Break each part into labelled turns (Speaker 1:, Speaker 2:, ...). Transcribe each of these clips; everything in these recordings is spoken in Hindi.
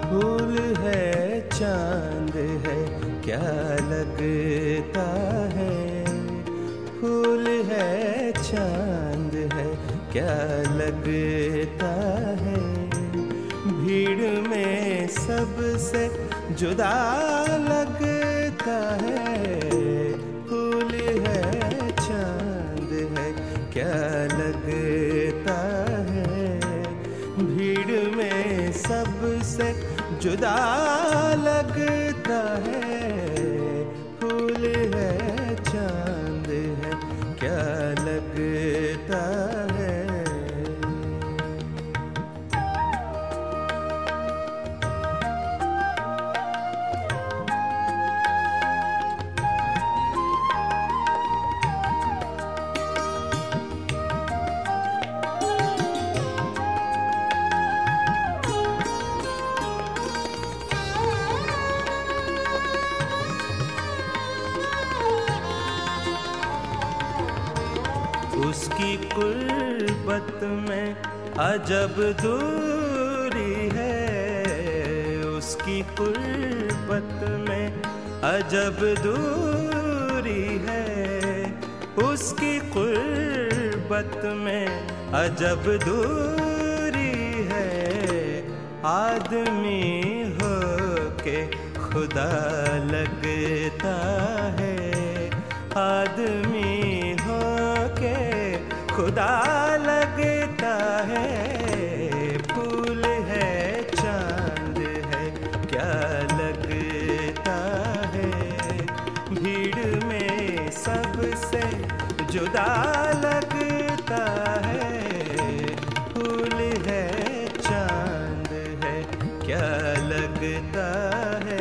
Speaker 1: फूल है चांद है क्या लगता है, फूल है चांद है क्या लगता है, भीड़ में सबसे जुदा लगता है, फूल है चांद है क्या लगता है, भीड़ में सबसे जुदा लगता है, फूल है चांद है क्या लगता है। उसकी कुर्बत में अजब दूरी है, उसकी कुर्बत में अजब दूरी है, उसकी कुर्बत में अजब दूरी है, आदमी हो के खुदा लगता है, आदमी हो के खुदा लगता है, फूल है चांद है क्या लगता है, भीड़ में सबसे जुदा लगता है, फूल है चांद है क्या लगता है।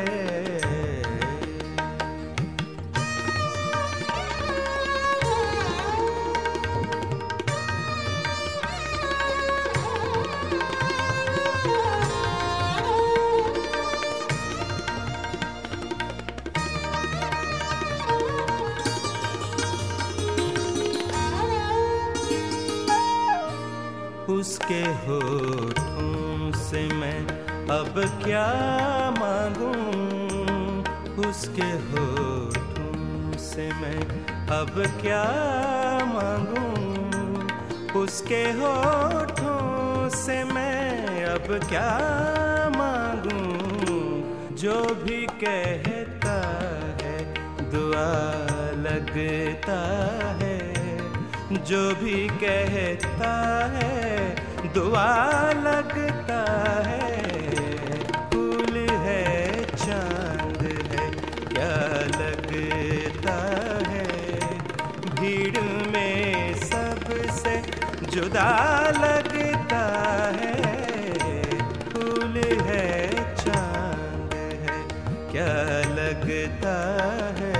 Speaker 1: उसके होठों से मैं अब क्या मांगूं, उसके होठों से मैं अब क्या मांगूं, उसके होठों से मैं अब क्या मांगूं, जो भी कहता है दुआ लगता है, जो भी कहता है दुआ लगता है, फूल है चांद है क्या लगता है, भीड़ में सबसे जुदा लगता है, फूल है चांद है क्या लगता है।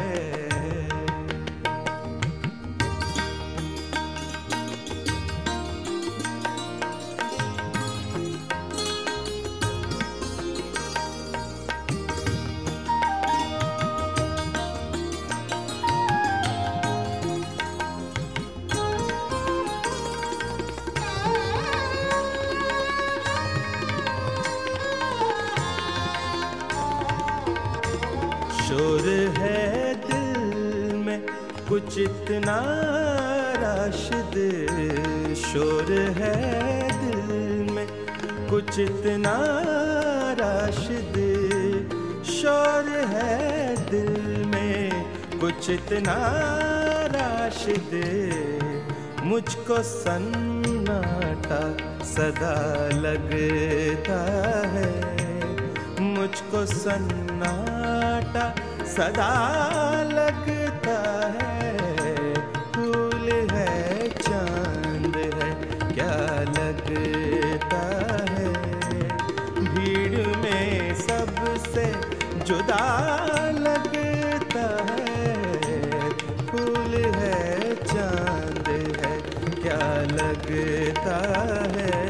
Speaker 1: शोर है दिल में कुछ इतना राशिद, शोर है दिल में कुछ इतना राशिद, शोर है दिल में कुछ इतना राशिद, मुझको सन्नाटा सदा लगता है, मुझको सन्नाटा सदा लगता है, फूल है चांद है क्या लगता है, भीड़ में सबसे जुदा लगता है, फूल है चांद है क्या लगता है।